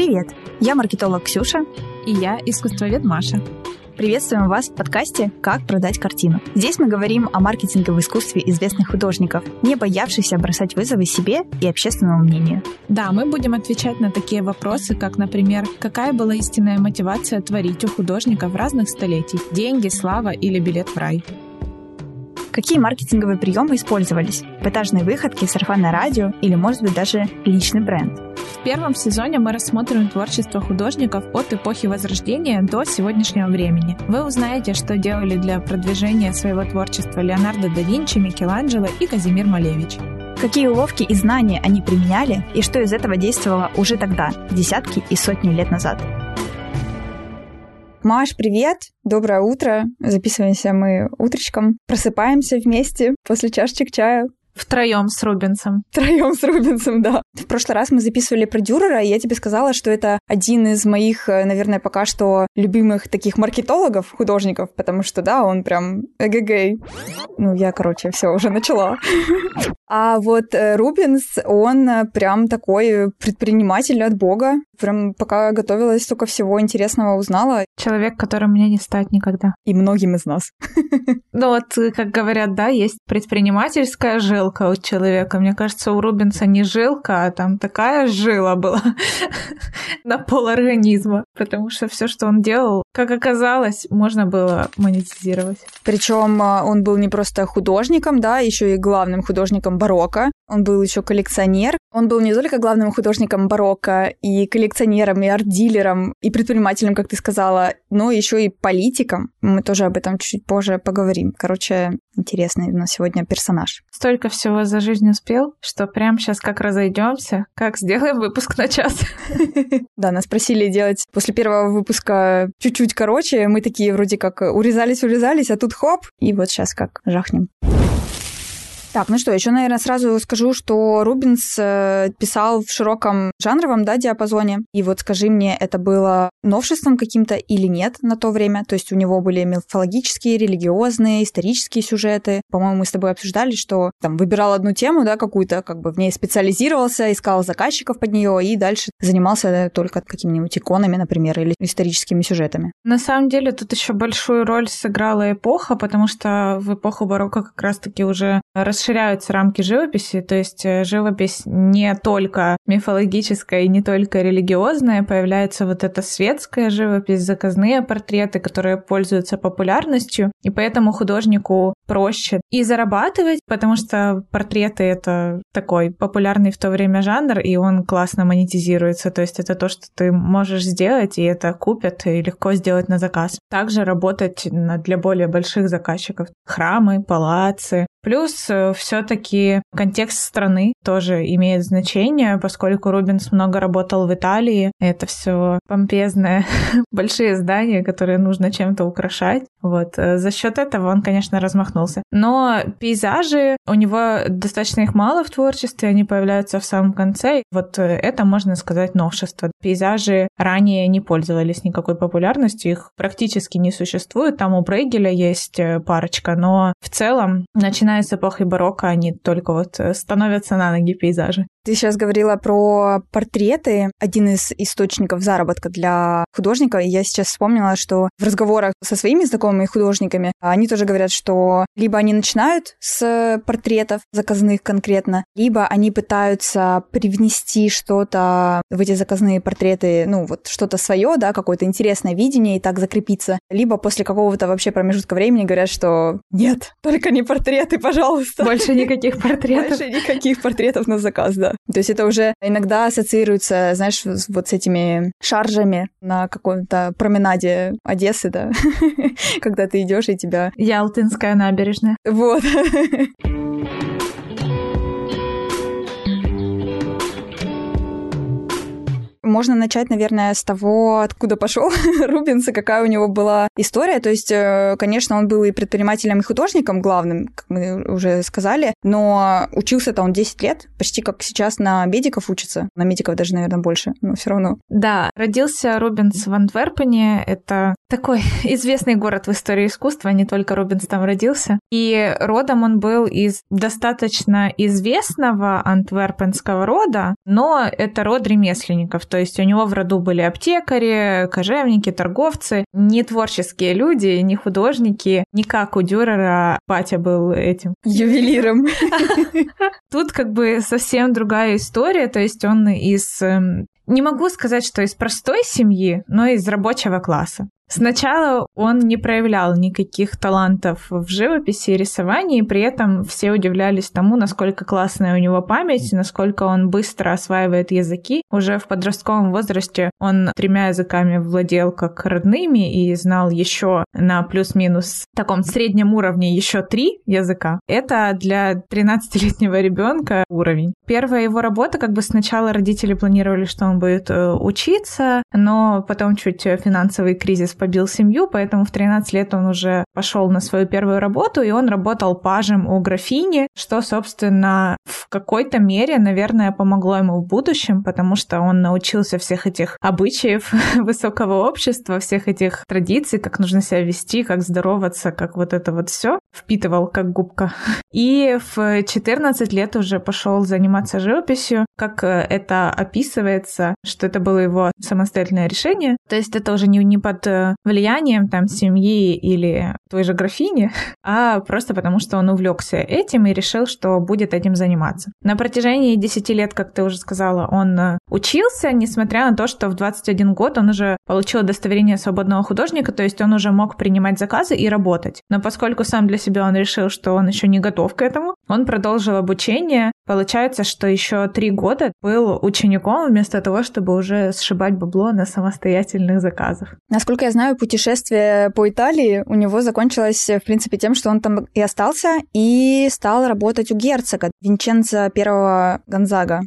Привет! Я маркетолог Ксюша. И я искусствовед Маша. Приветствуем вас в подкасте «Как продать картину». Здесь мы говорим о маркетинговом искусстве известных художников, не боявшихся бросать вызовы себе и общественному мнению. Да, мы будем отвечать на такие вопросы, как, например, какая была истинная мотивация творить у художников разных столетий? Деньги, слава или билет в рай? Какие маркетинговые приемы использовались? Эпатажные выходки, сарафанное радио или, может быть, даже личный бренд? В первом сезоне мы рассмотрим творчество художников от эпохи Возрождения до сегодняшнего времени. Вы узнаете, что делали для продвижения своего творчества Леонардо да Винчи, Микеланджело и Казимир Малевич. Какие уловки и знания они применяли, и что из этого действовало уже тогда, десятки и сотни лет назад. Маш, привет! Доброе утро! Записываемся мы утречком. Просыпаемся вместе после чашечек чая. Втроем с Рубенсом, да. В прошлый раз мы записывали про Дюрера, и я тебе сказала, что это один из моих, наверное, пока что любимых таких маркетологов, художников, потому что, да, он прям эгэгэй. Все уже начала. А вот Рубенс, он прям такой предприниматель от бога. Прям пока готовилась, столько всего интересного узнала. Человек, которым мне не стать никогда. И многим из нас. Как говорят, да, есть предпринимательская жилка у человека. Мне кажется, у Рубенса не жилка, а там такая жила была на полорганизма. Потому что все, что он делал, как оказалось, можно было монетизировать. Причем он был не просто художником, да, еще и главным художником барокко. Он был еще коллекционер. Он был не только главным художником барокко и коллекционером, и арт-дилером, и предпринимателем, как ты сказала, но еще и политиком. Мы тоже об этом чуть позже поговорим. Короче, интересный у нас сегодня персонаж. Столько всего за жизнь успел, что прямо сейчас как разойдемся, как сделаем выпуск на час. Да, нас просили делать после первого выпуска чуть-чуть короче. Мы такие вроде как урезались, а тут хоп, и вот сейчас как жахнем. Так, еще, наверное, сразу скажу, что Рубенс писал в широком жанровом, да, диапазоне. И вот скажи мне, это было новшеством каким-то или нет на то время? То есть у него были мифологические, религиозные, исторические сюжеты. По-моему, мы с тобой обсуждали, что там выбирал одну тему, да, какую-то, как бы в ней специализировался, искал заказчиков под нее и дальше занимался только какими-нибудь иконами, например, или историческими сюжетами. На самом деле тут еще большую роль сыграла эпоха, потому что в эпоху барокко как раз-таки уже расширяются рамки живописи, то есть живопись не только мифологическая и не только религиозная, появляется вот эта светская живопись, заказные портреты, которые пользуются популярностью, и поэтому художнику проще и зарабатывать, потому что портреты — это такой популярный в то время жанр, и он классно монетизируется, то есть это то, что ты можешь сделать, и это купят, и легко сделать на заказ. Также работать для более больших заказчиков. Храмы, палацы. Плюс все-таки контекст страны тоже имеет значение, поскольку Рубенс много работал в Италии. Это все помпезные большие здания, которые нужно чем-то украшать. Вот. За счет этого он, конечно, размахнулся. Но пейзажи, у него достаточно их мало в творчестве, они появляются в самом конце. Вот это, можно сказать, новшество. Пейзажи ранее не пользовались никакой популярностью, их практически не существует. Там у Брейгеля есть парочка, но в целом, начиная с эпохи барокко, они только становятся на ноги пейзажи. Ты сейчас говорила про портреты, один из источников заработка для художника. И я сейчас вспомнила, что в разговорах со своими знакомыми художниками они тоже говорят, что либо они начинают с портретов заказных конкретно, либо они пытаются привнести что-то в эти заказные портреты, что-то свое, да, какое-то интересное видение и так закрепиться. Либо после какого-то вообще промежутка времени говорят, что нет, только не портреты, пожалуйста. Больше никаких портретов. Больше никаких портретов на заказ, да. То есть это уже иногда ассоциируется, знаешь, вот с этими шаржами на каком-то променаде Одессы, да, когда ты идешь и тебя... Ялтинская набережная. Вот. Можно начать, наверное, с того, откуда пошел Рубенс и какая у него была история. То есть, конечно, он был и предпринимателем, и художником главным, как мы уже сказали, но учился-то он 10 лет, почти как сейчас на медиков учится. На медиков даже, наверное, больше, но все равно. Да, родился Рубенс в Антверпене. Это такой известный город в истории искусства, не только Рубенс там родился. И родом он был из достаточно известного антверпенского рода, но это род ремесленников, то есть есть у него в роду были аптекари, кожевники, торговцы, не творческие люди, не художники, не как у Дюрера батя был этим ювелиром. Тут как бы совсем другая история, то есть он не могу сказать, что из простой семьи, но из рабочего класса. Сначала он не проявлял никаких талантов в живописи и рисовании, при этом все удивлялись тому, насколько классная у него память, насколько он быстро осваивает языки. Уже в подростковом возрасте он 3 языками владел как родными и знал еще на плюс-минус таком среднем уровне еще 3 языка. Это для 13-летнего ребенка уровень. Первая его работа, как бы сначала родители планировали, что он будет учиться, но потом чуть финансовый кризис побил семью, поэтому в 13 лет он уже пошел на свою первую работу, и он работал пажем у графини, что, собственно, в какой-то мере, наверное, помогло ему в будущем, потому что он научился всех этих обычаев высокого общества, всех этих традиций, как нужно себя вести, как здороваться, как вот это вот все впитывал как губка. И в 14 лет уже пошел заниматься живописью, как это описывается, что это было его самостоятельное решение. То есть это уже не под влиянием там семьи или той же графини, а просто потому, что он увлекся этим и решил, что будет этим заниматься. На протяжении 10 лет, как ты уже сказала, он учился, несмотря на то, что в 21 год он уже получил удостоверение свободного художника, то есть он уже мог принимать заказы и работать. Но поскольку сам для себя он решил, что он еще не готов к этому, он продолжил обучение. Получается, что еще 3 года был учеником вместо того, чтобы уже сшибать бабло на самостоятельных заказах. Насколько я знаю, путешествие по Италии у него закончилось, в принципе, тем, что он там и остался, и стал работать у герцога Винченцо I Гонзага.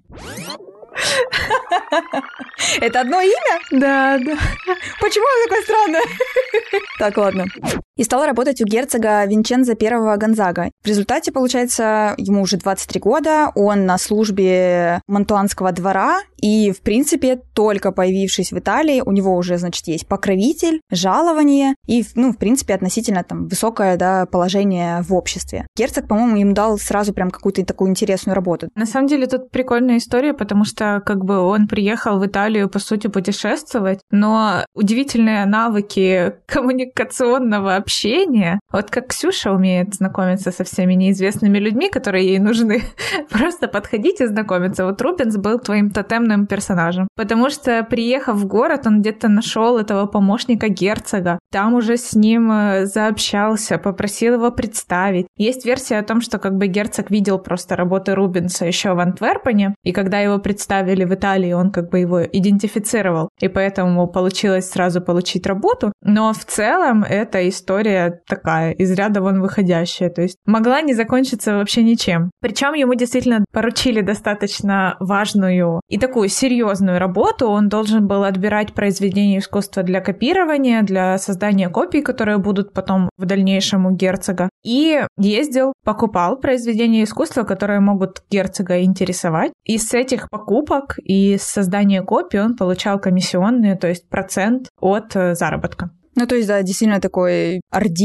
Это одно имя? Да. Почему оно такое странное? Так, ладно. И стал работать у герцога Винченцо I Гонзага. В результате, получается, ему уже 23 года, он на службе Мантуанского двора, и, в принципе, только появившись в Италии, у него уже, значит, есть покровитель, жалование и, в принципе, относительно там высокое, да, положение в обществе. Герцог, по-моему, им дал сразу прям какую-то такую интересную работу. На самом деле, тут прикольная история, потому что, как бы, он приехал в Италию, по сути, путешествовать, но удивительные навыки коммуникационного общения, вот как Ксюша умеет знакомиться со всеми неизвестными людьми, которые ей нужны, просто подходить и знакомиться. Вот Рубенс был твоим тотемным персонажем, потому что, приехав в город, он где-то нашел этого помощника герцога, там уже с ним заобщался, попросил его представить. Есть версия о том, что как бы герцог видел просто работы Рубенса еще в Антверпене, и когда его представили в Италии, он как бы его идентифицировал, и поэтому получилось сразу получить работу. Но в целом эта история такая, из ряда вон выходящая, то есть могла не закончиться вообще ничем. Причем ему действительно поручили достаточно важную и такую серьезную работу. Он должен был отбирать произведения искусства для копирования, для создания копий, которые будут потом в дальнейшем у герцога. И ездил, покупал произведения искусства, которые могут герцога интересовать. И с этих покупок и с создания копий он получал комиссионные, то есть процент от заработка. Ну, то есть, да, действительно такой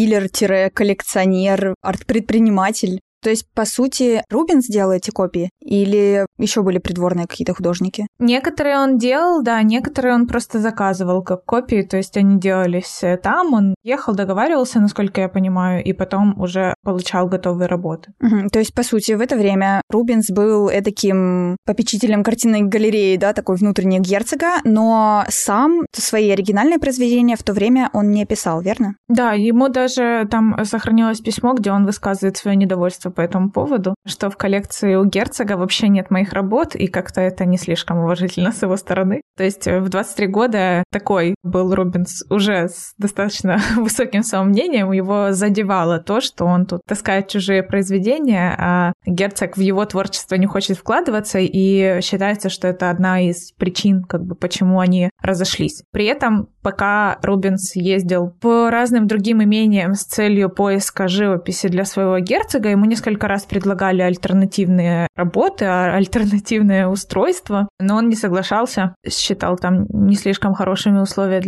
арт-дилер-коллекционер, арт-предприниматель. То есть, по сути, Рубенс делал эти копии? Или еще были придворные какие-то художники? Некоторые он делал, да, некоторые он просто заказывал как копии, то есть они делались там, он ехал, договаривался, насколько я понимаю, и потом уже получал готовые работы. Угу. То есть, по сути, в это время Рубенс был эдаким попечителем картинной галереи, да, такой внутренний герцога, но сам свои оригинальные произведения в то время он не писал, верно? Да, ему даже там сохранилось письмо, где он высказывает свое недовольство по этому поводу, что в коллекции у герцога вообще нет моих работ, и как-то это не слишком уважительно с его стороны. То есть в 23 года такой был Рубенс уже с достаточно высоким самомнением, его задевало то, что он тут таскает чужие произведения, а герцог в его творчество не хочет вкладываться, и считается, что это одна из причин, как бы, почему они разошлись. При этом, пока Рубенс ездил по разным другим имениям с целью поиска живописи для своего герцога, ему несколько раз предлагали альтернативные работы, альтернативное устройство, но он не соглашался, считал там не слишком хорошими условия для себя.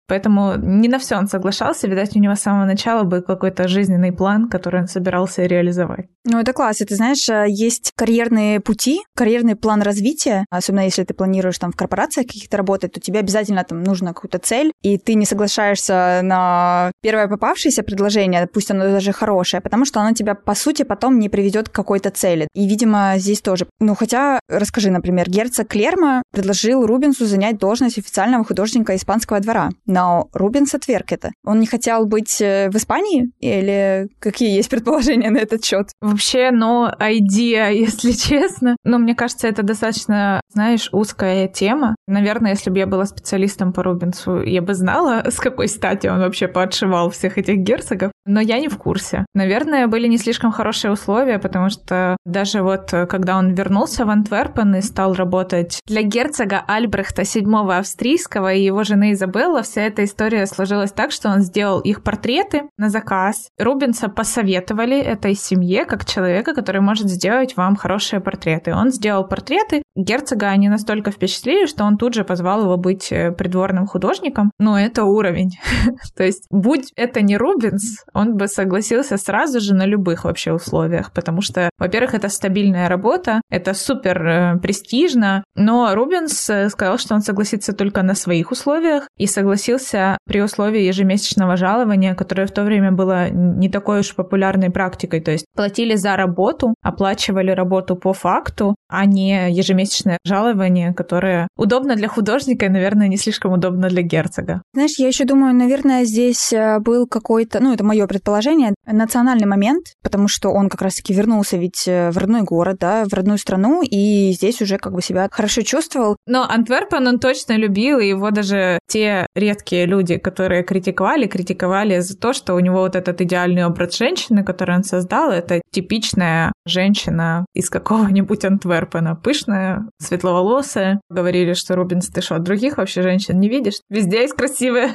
Поэтому не на все он соглашался. Видать, у него с самого начала был какой-то жизненный план, который он собирался реализовать. Ну, это классно. Ты знаешь, есть карьерные пути, карьерный план развития. Особенно если ты планируешь там в корпорациях каких-то работать, то тебе обязательно там нужна какая-то цель, и ты не соглашаешься на первое попавшееся предложение, пусть оно даже хорошее, потому что оно тебя, по сути, потом не приведет к какой-то цели. И, видимо, здесь тоже. Ну, хотя, расскажи, например, герцог Лермо предложил Рубенсу занять должность официального художника испанского двора, но Рубенс отверг это. Он не хотел быть в Испании? Или какие есть предположения на этот счет? Вообще, no idea, если честно. Но мне кажется, это достаточно, знаешь, узкая тема. Наверное, если бы я была специалистом по Рубенсу, я бы знала, с какой стати он вообще поотшивал всех этих герцогов. Но я не в курсе. Наверное, были не слишком хорошие условия, потому что даже вот когда он вернулся в Антверпен и стал работать для герцога Альбрехта VII Австрийского и его жены Изабелла, вся эта история сложилась так, что он сделал их портреты на заказ. Рубенса посоветовали этой семье как человека, который может сделать вам хорошие портреты. Он сделал портреты. Герцога они настолько впечатлили, что он тут же позвал его быть придворным художником. Но это уровень. То есть, будь это не Рубенс, он бы согласился сразу же на любых вообще условиях, потому что, во-первых, это стабильная работа, это супер престижно, но Рубенс сказал, что он согласится только на своих условиях и согласился при условии ежемесячного жалования, которое в то время было не такой уж популярной практикой, то есть платили за работу, оплачивали работу по факту, а не ежемесячное жалование, которое удобно для художника и, наверное, не слишком удобно для герцога. Знаешь, я еще думаю, наверное, здесь был какой-то, ну, это мое предположение, национальный момент, потому что он как раз-таки вернулся ведь в родной город, да, в родную страну, и здесь уже как бы себя хорошо чувствовал. Но Антверпен он точно любил, и его даже те редкие люди, которые критиковали за то, что у него вот этот идеальный образ женщины, который он создал, это типичная женщина из какого-нибудь Антверпена, пышная, светловолосая. Говорили, что Рубенс, ты что, других вообще женщин не видишь? Везде есть красивые.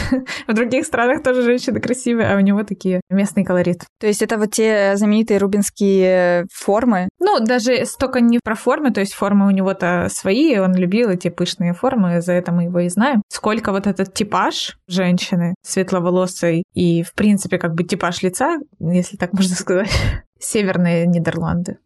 В других странах тоже женщины красивые, а у него такие местный колорит. То есть это вот те знаменитые рубинские формы? Ну, даже столько не про формы, то есть формы у него-то свои, он любил эти пышные формы, за это мы его и знаем. Сколько вот этот типаж женщины светловолосой и, в принципе, как бы типаж лица, если так можно сказать, северные Нидерланды.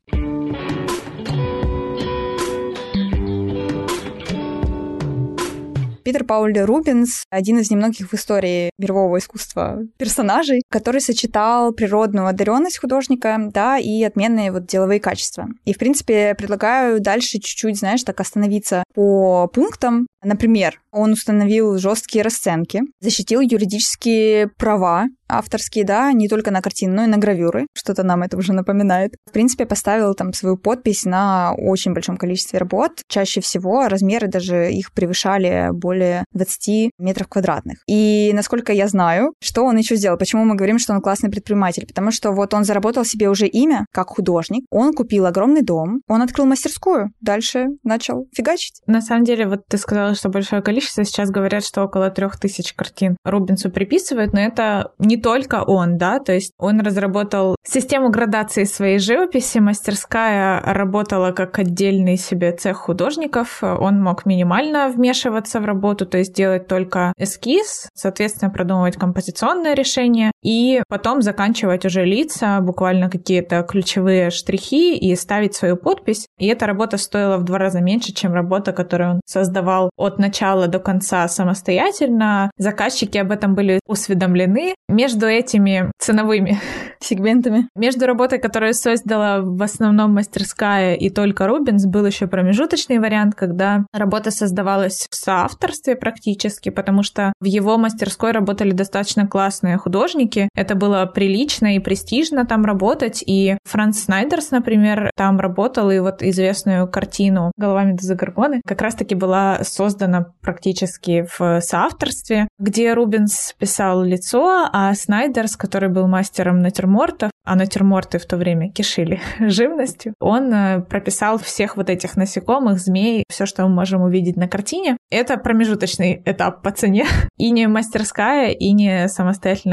Питер Пауль Рубенс — один из немногих в истории мирового искусства персонажей, который сочетал природную одаренность художника, да, и отменные вот деловые качества. И, в принципе, предлагаю дальше чуть-чуть, знаешь, так остановиться по пунктам. Например, он установил жесткие расценки, защитил юридические права авторские, да, не только на картины, но и на гравюры. Что-то нам это уже напоминает. В принципе, поставил там свою подпись на очень большом количестве работ. Чаще всего размеры даже их превышали более 20 метров квадратных. И, насколько я знаю, что он еще сделал? Почему мы говорим, что он классный предприниматель? Потому что вот он заработал себе уже имя как художник, он купил огромный дом, он открыл мастерскую, дальше начал фигачить. На самом деле, вот ты сказала, что большое количество. Сейчас говорят, что около 3000 картин Рубенсу приписывают, но это не только он, да, то есть он разработал систему градации своей живописи, мастерская работала как отдельный себе цех художников, он мог минимально вмешиваться в работу, то есть делать только эскиз, соответственно, продумывать композиционное решение и потом заканчивать уже лица, буквально какие-то ключевые штрихи и ставить свою подпись. И эта работа стоила в 2 раза меньше, чем работа, которую он создавал от начала до конца самостоятельно. Заказчики об этом были осведомлены. Между этими ценовыми сегментами, между работой, которую создала в основном мастерская и только Рубенс, был еще промежуточный вариант, когда работа создавалась в соавторстве практически, потому что в его мастерской работали достаточно классные художники. Это было прилично и престижно там работать. И Франц Снайдерс, например, там работал, и вот известную картину «Голова Медузы Горгоны» как раз-таки была создана практически в соавторстве, где Рубенс писал лицо, а Снайдерс, который был мастером натюрмортов, а натюрморты в то время кишили живностью, он прописал всех вот этих насекомых, змей, все, что мы можем увидеть на картине. Это промежуточный этап по цене. И не мастерская, и не самостоятельно Рубенс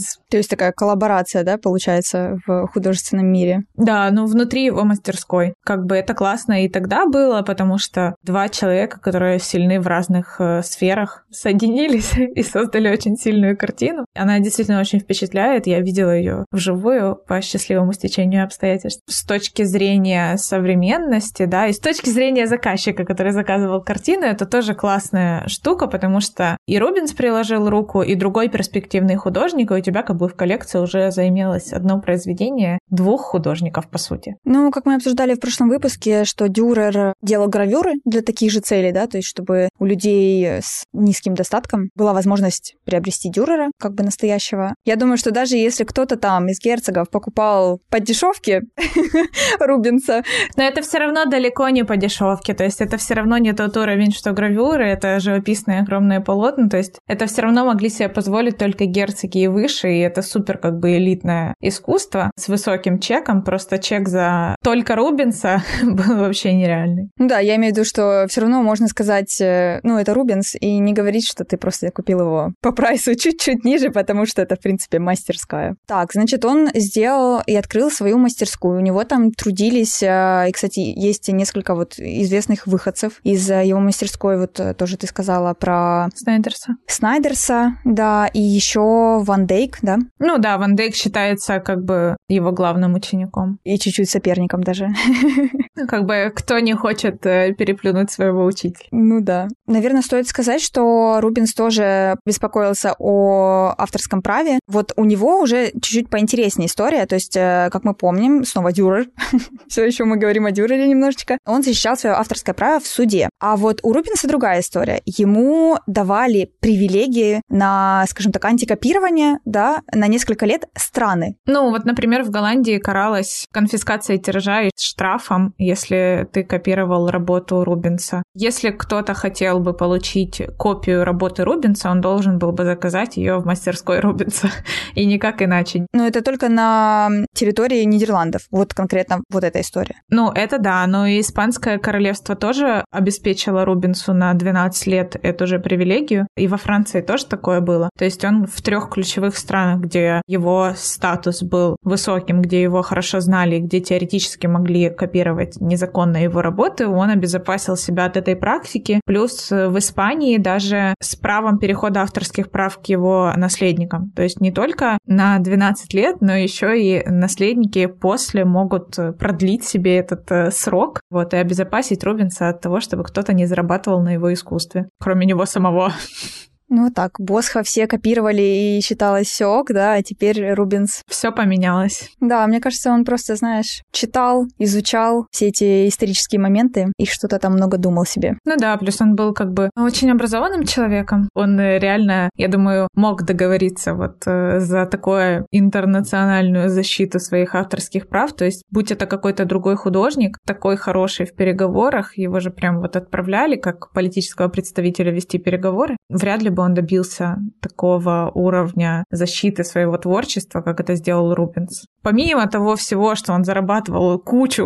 Рубенс. То есть такая коллаборация, да, получается, в художественном мире? Да, внутри его мастерской. Как бы это классно и тогда было, потому что два человека, которые сильны в разных сферах, соединились и создали очень сильную картину. Она действительно очень впечатляет. Я видела ее вживую по счастливому стечению обстоятельств. С точки зрения современности, да, и с точки зрения заказчика, который заказывал картину, это тоже классная штука, потому что и Рубенс приложил руку, и другой перспективный художник, и у тебя как бы в коллекции уже заимелось одно произведение двух художников, по сути. Как мы обсуждали в прошлом выпуске, что Дюрер делал гравюры для таких же целей, да, то есть чтобы у людей с низким достатком была возможность приобрести Дюрера, как бы настоящего. Я думаю, что даже если кто-то там из герцогов покупал по дешевке Рубенса... Но это все равно далеко не по дешевке, то есть это все равно не тот уровень, что гравюры, это живописные огромные полотна, то есть это все равно могли себе позволить только герцоги и выше, и это супер как бы элитное искусство с высоким чеком, просто чек за только Рубенса был вообще нереальный. Да, я имею в виду, что все равно можно сказать, это Рубенс, и не говорить, что ты просто купил его по прайсу чуть-чуть ниже, потому что это, в принципе, мастерская. Так, значит, он сделал и открыл свою мастерскую. У него там трудились, и, кстати, есть несколько известных выходцев из его мастерской, тоже ты сказала про... Снайдерса, да, и еще Ван Дейк, да? Да, Ван Дейк считается как бы его главным учеником. И чуть-чуть соперником даже. Как бы кто не хочет переплюнуть своего учителя. Да. Наверное, стоит сказать, что Рубенс тоже беспокоился о авторском праве. У него уже чуть-чуть поинтереснее история, то есть, как мы помним, снова Дюрер, все еще мы говорим о Дюрере немножечко, он защищал свое авторское право в суде. А у Рубенса другая история. Ему давали привилегии на, скажем так, антикопирование, да, на несколько лет страны. Например, в Голландии каралась конфискация тиража и штрафом, если ты копировал работу Рубенса. Если кто-то хотел бы получить копию работы Рубенса, он должен был бы заказать ее в мастерской Рубенса, и никак иначе. Это только на территории Нидерландов, конкретно эта история. Это да, но и Испанское королевство тоже обеспечило Рубенсу на 12 лет эту же привилегию, и во Франции тоже такое было. То есть он в 3 ключевых странах, где его статус был высоким, где его хорошо знали, где теоретически могли копировать незаконно его работы, он обезопасил себя от этой практики. Плюс в Испании даже с правом перехода авторских прав к его наследникам. То есть не только на 12 лет, но еще и наследники после могут продлить себе этот срок, и обезопасить Рубенса от того, чтобы кто-то не зарабатывал на его искусстве, кроме него самого. Так, Босха все копировали и считалось все ок, да, а теперь Рубенс. Все поменялось. Да, мне кажется, он просто, читал, изучал все эти исторические моменты и что-то там много думал себе. Да, плюс он был как бы очень образованным человеком. Он реально, я думаю, мог договориться за такую интернациональную защиту своих авторских прав. То есть, будь это какой-то другой художник, такой хороший в переговорах, его же прям отправляли как политического представителя вести переговоры, вряд ли бы он добился такого уровня защиты своего творчества, как это сделал Рубенс. Помимо того всего, что он зарабатывал кучу,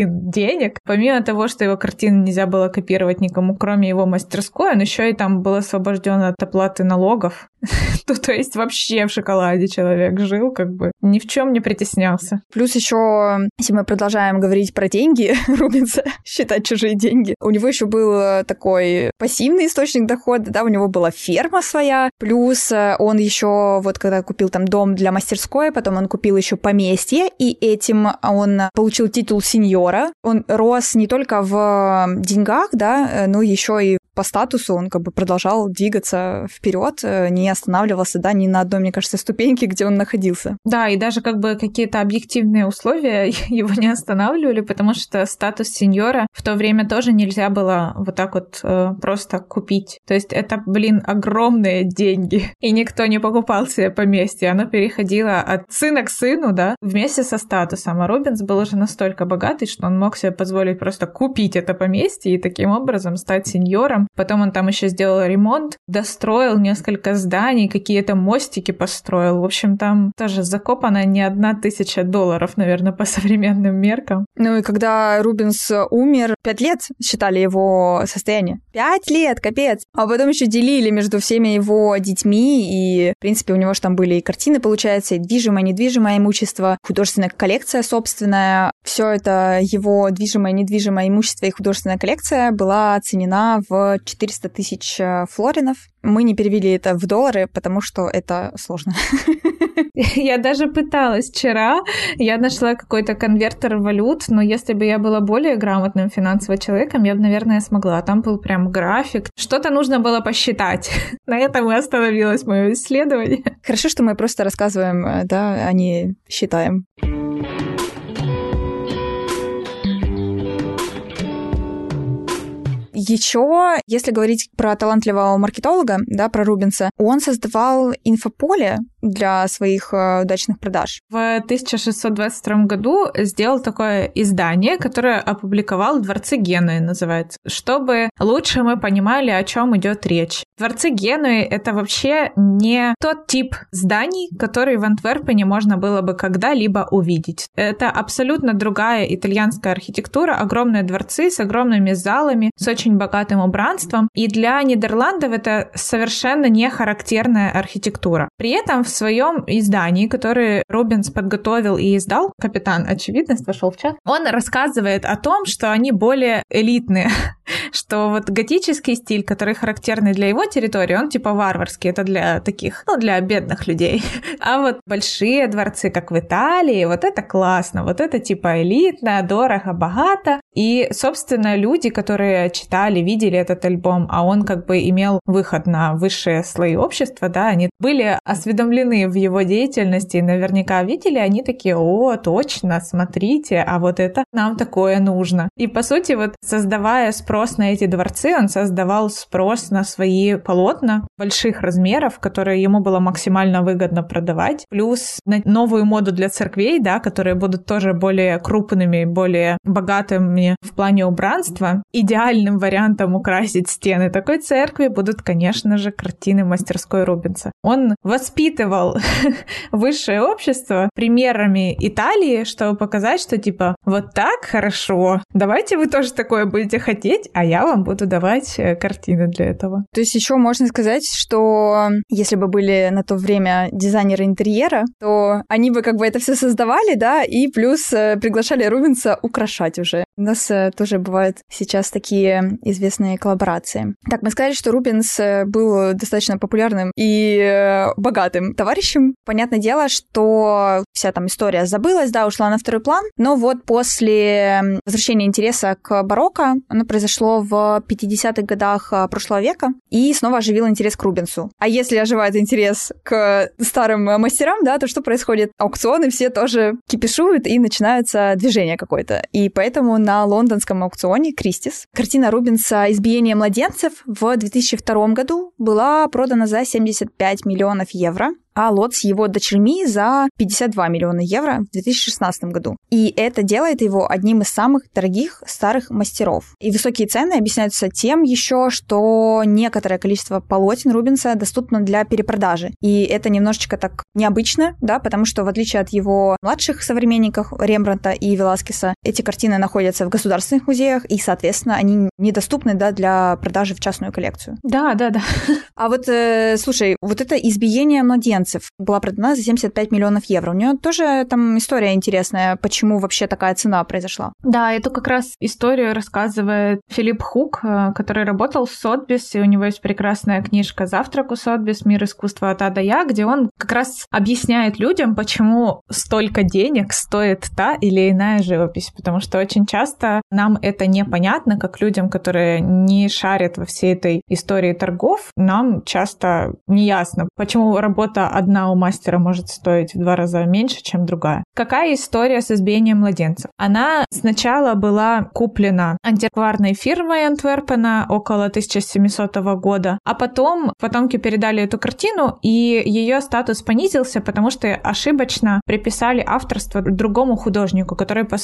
денег, помимо того, что его картины нельзя было копировать никому, кроме его мастерской, он еще и там был освобожден от оплаты налогов. То есть вообще в шоколаде человек жил, как бы ни в чем не притеснялся. Плюс еще, если мы продолжаем говорить про деньги Рубенса, считать чужие деньги, у него еще был такой пассивный источник дохода, да, у него была ферма своя, плюс он еще, когда купил там дом для мастерской, потом он купил еще поместье, и этим он получил титул сеньора. Он рос не только в деньгах, да, но еще и по статусу он как бы продолжал двигаться вперед, не останавливался, да, ни на одной, мне кажется, ступеньке, где он находился. Да, и даже как бы какие-то объективные условия его не останавливали, потому что статус сеньора в то время тоже нельзя было просто купить. То есть это, огромные деньги, и никто не покупал себе поместье. Оно переходило от сына к сыну, да, вместе со статусом. А Рубенс был уже настолько богатый, что он мог себе позволить просто купить это поместье и таким образом стать сеньором Потом он там еще сделал ремонт, достроил несколько зданий, какие-то мостики построил. В общем, там тоже закопано не $1000, наверное, по современным меркам. Ну и когда Рубенс умер, 5 лет считали его состояние. 5 лет, капец. А потом еще делили между всеми его детьми, и, в принципе, у него же там были и картины, получается, и движимое, недвижимое имущество, художественная коллекция собственная. Все это его движимое, недвижимое имущество и художественная коллекция была оценена в 400 тысяч флоринов. Мы не перевели это в доллары, потому что это сложно. Я даже пыталась вчера. Я нашла какой-то конвертер валют, но если бы я была более грамотным финансовым человеком, я бы, наверное, смогла. Там был прям график. Что-то нужно было посчитать. На этом и остановилось мое исследование. Хорошо, что мы просто рассказываем, да, а не считаем. Еще, если говорить про талантливого маркетолога, да, про Рубенса, он создавал инфополе для своих удачных продаж. В 1622 году сделал такое издание, которое опубликовал «Дворцы Генуи», называется, чтобы лучше мы понимали, о чем идет речь. Дворцы Генуи — это вообще не тот тип зданий, который в Антверпене можно было бы когда-либо увидеть. Это абсолютно другая итальянская архитектура, огромные дворцы с огромными залами, с очень богатым убранством, и для Нидерландов это совершенно не характерная архитектура. При этом в своем издании, которое Рубенс подготовил и издал, капитан Очевидность вошел в чат, он рассказывает о том, что они более элитные, что вот готический стиль, который характерный для его территории, он типа варварский, это для таких, для бедных людей. А вот большие дворцы, как в Италии, вот это классно, вот это типа элитно, дорого, богато. И, собственно, люди, которые читали, видели этот альбом, а он как бы имел выход на высшие слои общества, да, они были осведомлены в его деятельности и наверняка видели, они такие: о, точно, смотрите, а вот это нам такое нужно. И, по сути, вот создавая спрос на эти дворцы, он создавал спрос на свои полотна больших размеров, которые ему было максимально выгодно продавать, плюс на новую моду для церквей, да, которые будут тоже более крупными, более богатыми в плане убранства. Идеальным вариантом украсить стены такой церкви будут, конечно же, картины мастерской Рубенса. Он воспитывал высшее общество примерами Италии, чтобы показать, что типа вот так хорошо, давайте вы тоже такое будете хотеть, а я вам буду давать картины для этого. То есть еще можно сказать, что если бы были на то время дизайнеры интерьера, то они бы как бы это все создавали, да, и плюс приглашали Рубенса украшать уже. У нас тоже бывают сейчас такие известные коллаборации. Так, мы сказали, что Рубенс был достаточно популярным и богатым товарищем. Понятное дело, что вся там история забылась, да, ушла на второй план, но вот после возвращения интереса к барокко, оно произошло в 50-х годах прошлого века, и снова оживил интерес к Рубенсу. А если оживает интерес к старым мастерам, да, то что происходит? Аукционы все тоже кипишуют, и начинается движение какое-то. И поэтому на лондонском аукционе Кристис картина Рубенса «Избиение младенцев» в 2002 году была продана за 75 миллионов евро, а лот с его дочерьми за 52 миллиона евро в 2016 году. И это делает его одним из самых дорогих старых мастеров. И высокие цены объясняются тем еще, что некоторое количество полотен Рубенса доступно для перепродажи. И это немножечко так необычно, да, потому что в отличие от его младших современников Рембрандта и Веласкеса, эти картины находятся в государственных музеях, и, соответственно, они недоступны, да, для продажи в частную коллекцию. Да. А вот, слушай, вот это «Избиение младенцев» была продана за 75 миллионов евро. У нее тоже там история интересная, почему вообще такая цена произошла. Да, эту как раз историю рассказывает Филипп Хук, который работал в Сотбис, и у него есть прекрасная книжка «Завтрак у Сотбис. Мир искусства от А до Я», где он как раз объясняет людям, почему столько денег стоит та или иная живопись, потому что очень часто нам это непонятно, как людям, которые не шарят во всей этой истории торгов, нам часто неясно, почему работа одна у мастера может стоить в 2 раза меньше, чем другая. Какая история с избиением младенцев? Она сначала была куплена антикварной фирмой Антверпена около 1700 года, а потом потомки передали эту картину, и ее статус понизился, потому что ошибочно приписали авторство другому художнику, который по своему стилю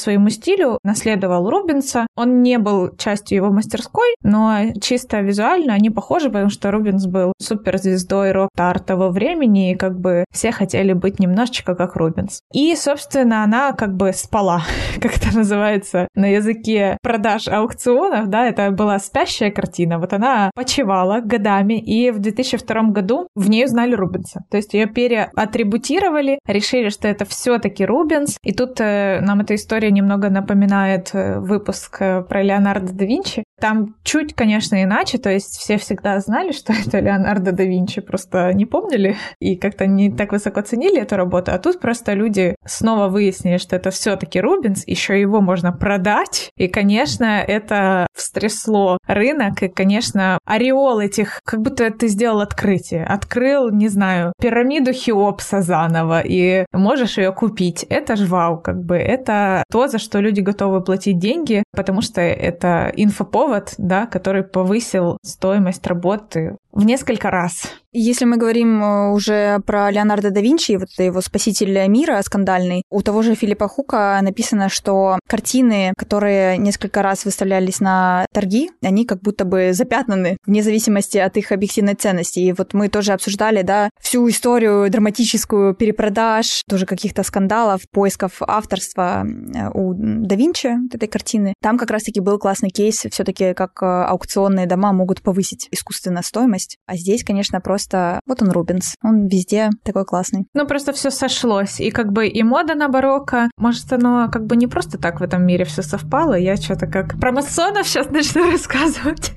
стилю наследовал Рубенса. Он не был частью его мастерской, но чисто визуально они похожи, потому что Рубенс был суперзвездой рок-арта того времени, и как бы все хотели быть немножечко как Рубенс. И, собственно, она как бы спала, как это называется на языке продаж аукционов, да, это была спящая картина. Вот она почивала годами, и в 2002 году в ней узнали Рубенса. То есть ее переатрибутировали, решили, что это все-таки Рубенс. И тут нам эта история немного напоминает выпуск про Леонардо да Винчи. Там чуть, конечно, иначе, то есть все всегда знали, что это Леонардо да Винчи, просто не помнили и как-то не так высоко ценили эту работу, а тут просто люди снова выяснили, что это все-таки Рубенс, еще его можно продать, и, конечно, это встрясло рынок, и, конечно, ореол этих, как будто ты сделал открытие, открыл, не знаю, пирамиду Хеопса заново, и можешь ее купить. Это ж вау, как бы, это то, за что люди готовы платить деньги, потому что это инфоповод, да, который повысил стоимость работы в несколько раз. Если мы говорим уже про Леонардо да Винчи, вот это его «Спаситель мира» скандальный, у того же Филиппа Хука написано, что картины, которые несколько раз выставлялись на торги, они как будто бы запятнаны вне зависимости от их объективной ценности. И вот мы тоже обсуждали, да, всю историю драматическую перепродаж, тоже каких-то скандалов, поисков авторства у да Винчи этой картины. Там как раз-таки был классный кейс, все-таки как аукционные дома могут повысить искусственно стоимость. А здесь, конечно, просто вот он Рубенс, он везде такой классный. Ну, просто все сошлось. И как бы и мода на барокко, может, оно как бы не просто так в этом мире все совпало. Я что-то как про масонов сейчас начну рассказывать.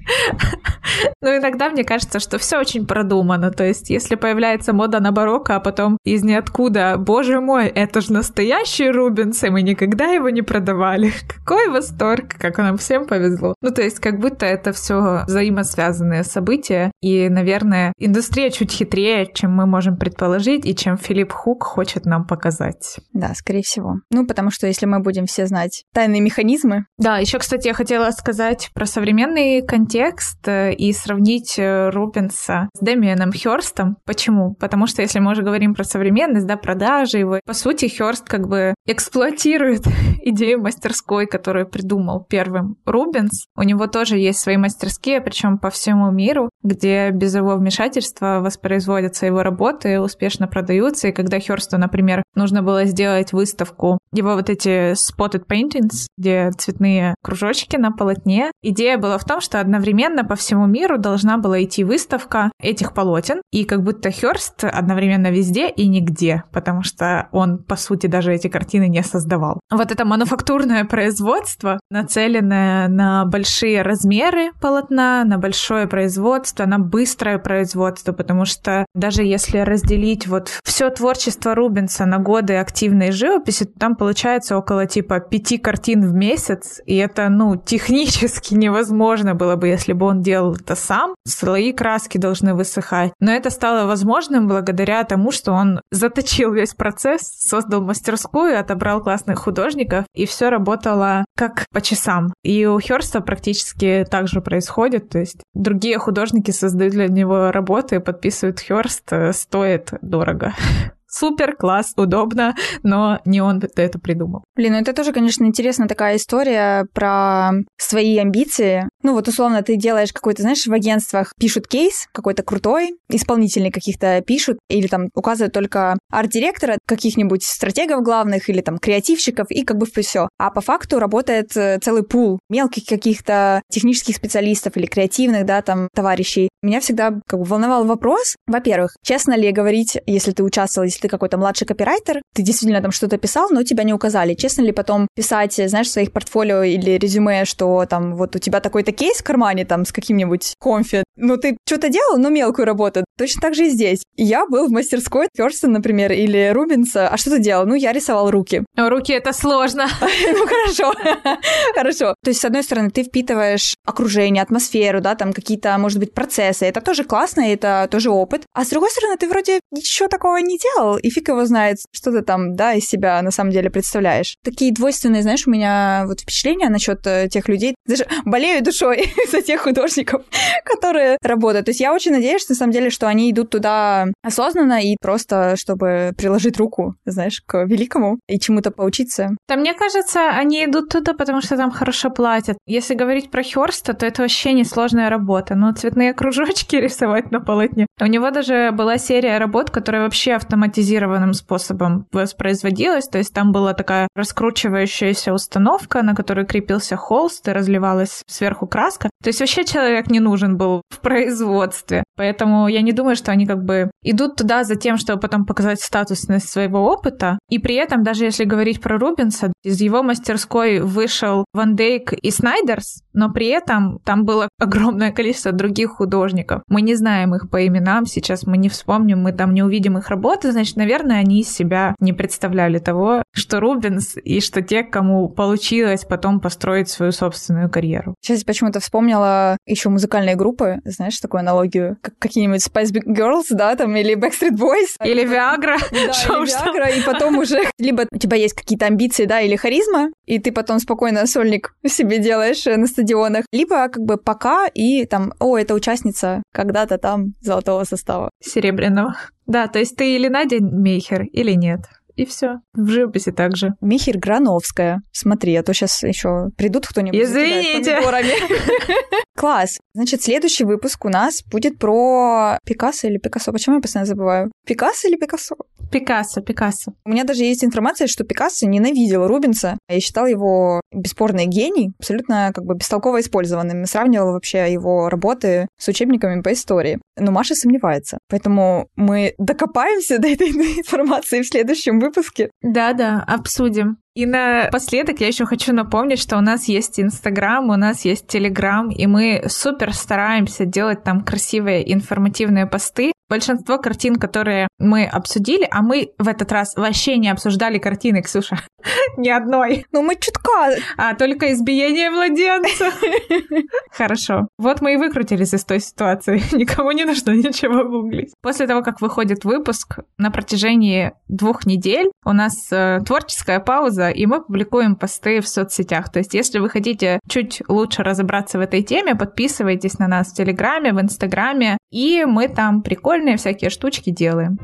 Но иногда мне кажется, что все очень продумано. То есть, если появляется мода на барокко, а потом из ниоткуда, боже мой, это же настоящий Рубенс, и мы никогда его не продавали. Какой восторг, как нам всем повезло. Ну, то есть, как будто это все взаимосвязанные события. И, наверное, индустрия чуть хитрее, чем мы можем предположить, и чем Филипп Хук хочет нам показать. Да, скорее всего. Ну, потому что если мы будем все знать тайные механизмы. Да, еще, кстати, я хотела сказать про современный контекст и сравнить Рубенса с Дэмианом Хёрстом. Почему? Потому что если мы уже говорим про современность, да, продажи его, по сути, Хёрст как бы эксплуатирует идею мастерской, которую придумал первым Рубенс. У него тоже есть свои мастерские, причем по всему миру, где без его вмешательства воспроизводятся его работы, успешно продаются. И когда Хёрсту, например, нужно было сделать выставку, его вот эти spotted paintings, где цветные кружочки на полотне, идея была в том, что одновременно по всему миру должна была идти выставка этих полотен, и как будто Хёрст одновременно везде и нигде, потому что он, по сути, даже эти картины не создавал. Вот это мануфактурное производство, нацеленное на большие размеры полотна, на большое производство, на быстрое производство, потому что даже если разделить вот все творчество Рубенса на годы активной живописи, то там получается около типа 5 картин в месяц, и это, ну, технически невозможно было бы, если бы он делал это сам. Слои краски должны высыхать. Но это стало возможным благодаря тому, что он заточил весь процесс, создал мастерскую, отобрал классных художников, и все работало как по часам. И у Хёрста практически так же происходит, то есть другие художники создают для него работы, подписывают Хёрст, стоит дорого. Супер, класс, удобно, но не он это придумал. Блин, ну это тоже, конечно, интересная такая история про свои амбиции. Ну вот условно ты делаешь какой-то, знаешь, в агентствах пишут кейс какой-то крутой, исполнительные каких-то пишут, или там указывают только арт-директора, каких-нибудь стратегов главных, или там креативщиков, и как бы все. А по факту работает целый пул мелких каких-то технических специалистов или креативных, да, там, товарищей. Меня всегда как бы волновал вопрос, во-первых, честно ли говорить, если ты участвовал, если ты какой-то младший копирайтер, ты действительно там что-то писал, но тебя не указали. Честно ли потом писать, знаешь, в своих портфолио или резюме, что там вот у тебя такой-то кейс в кармане там с каким-нибудь конфи, ну ты что-то делал, но мелкую работу. Точно так же и здесь. Я был в мастерской Хёрста, например, или Рубенса. А что ты делал? Ну, я рисовал руки. Руки — это сложно. Ну, хорошо. Хорошо. То есть, с одной стороны, ты впитываешь окружение, атмосферу, да, там какие-то, может быть, процессы. Это тоже классно, это тоже опыт. А с другой стороны, ты вроде ничего такого не делал. придумал, и фиг его знает, что ты там, да, из себя на самом деле представляешь. Такие двойственные, знаешь, у меня вот впечатления насчет тех людей. Даже болею душой за тех художников, которые работают. То есть я очень надеюсь, на самом деле, что они идут туда осознанно и просто, чтобы приложить руку, знаешь, к великому и чему-то поучиться. Да, мне кажется, они идут туда, потому что там хорошо платят. Если говорить про Хёрста, то это вообще несложная работа. Ну, цветные кружочки рисовать на полотне. У него даже была серия работ, которая вообще автоматизированным способом воспроизводилась. То есть там была такая раскручивающаяся установка, на которой крепился холст и разливалась сверху краска. То есть вообще человек не нужен был в производстве. Поэтому я не думаю, что они как бы идут туда за тем, чтобы потом показать статусность своего опыта. И при этом, даже если говорить про Рубенса, из его мастерской вышел Ван Дейк и Снайдерс, но при этом там было огромное количество других художников. Мы не знаем их по именам, сейчас мы не вспомним, мы там не увидим их работы, значит, наверное, они из себя не представляли того, что Рубенс и что те, кому получилось потом построить свою собственную карьеру. Сейчас почему-то вспомнила еще музыкальные группы, знаешь, такую аналогию, как какие-нибудь Spice Girls, да, там, или Backstreet Boys. Или Viagra. Да, или Viagra, и потом уже либо у тебя есть какие-то амбиции, да, или харизма, и ты потом спокойно сольник себе делаешь на стадионах, либо как бы пока и там, это участница когда-то там золотого состава. Серебряного. Да, то есть ты или Надя Мейхер, или нет. И все. В живописи также. Михель Грановская. Смотри, а то сейчас еще придут кто-нибудь. Извините. Класс. Значит, следующий выпуск у нас будет про Пикассо или Пикассо. Почему я постоянно забываю? Пикассо или Пикассо? Пикассо. У меня даже есть информация, что Пикассо ненавидел Рубенса и считал его бесспорный гений, абсолютно как бы бестолково использованным. И сравнивал вообще его работы с учебниками по истории. Но Маша сомневается. Поэтому мы докопаемся до этой информации в следующем выпуске. Да, обсудим. И напоследок я еще хочу напомнить, что у нас есть Инстаграм, у нас есть Телеграм, и мы супер стараемся делать там красивые информативные посты. Большинство картин, которые мы обсудили, а мы в этот раз вообще не обсуждали картины, Ксюша, ни одной. Ну, мы чутка. А только избиение младенца. Хорошо. Вот мы и выкрутились из той ситуации. Никому не нужно ничего гуглить. После того, как выходит выпуск, на протяжении 2 недель у нас творческая пауза, и мы публикуем посты в соцсетях. То есть, если вы хотите чуть лучше разобраться в этой теме, подписывайтесь на нас в Телеграме, в Инстаграме, и мы там прикольные всякие штучки делаем.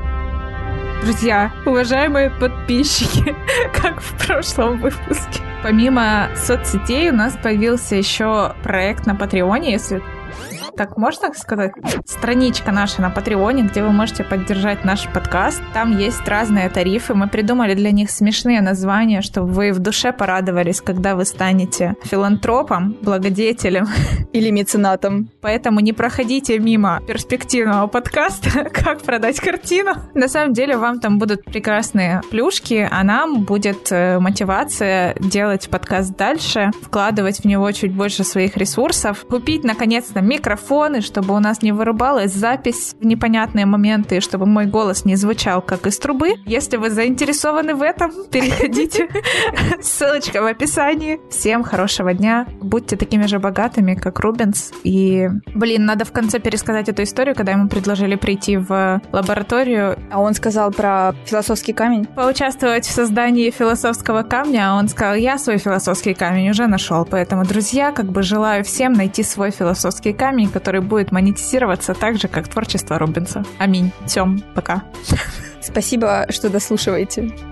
Друзья, уважаемые подписчики, как в прошлом выпуске. Помимо соцсетей у нас появился еще проект на Патреоне, если так можно сказать, страничка наша на Патреоне, где вы можете поддержать наш подкаст. Там есть разные тарифы. Мы придумали для них смешные названия, чтобы вы в душе порадовались, когда вы станете филантропом, благодетелем или меценатом. Поэтому не проходите мимо перспективного подкаста «Как продать картину». На самом деле вам там будут прекрасные плюшки, а нам будет мотивация делать подкаст дальше, вкладывать в него чуть больше своих ресурсов, купить, наконец-то, микрофоны, чтобы у нас не вырубалась запись в непонятные моменты, и чтобы мой голос не звучал как из трубы. Если вы заинтересованы в этом, переходите. Ссылочка в описании. Всем хорошего дня. Будьте такими же богатыми, как Рубенс. И, надо в конце пересказать эту историю, когда ему предложили прийти в лабораторию. А он сказал про философский камень? Поучаствовать в создании философского камня. А он сказал, я свой философский камень уже нашел. Поэтому, друзья, желаю всем найти свой философский камень, который будет монетизироваться так же, как творчество Рубенса. Аминь. Всем пока. Спасибо, что дослушиваете.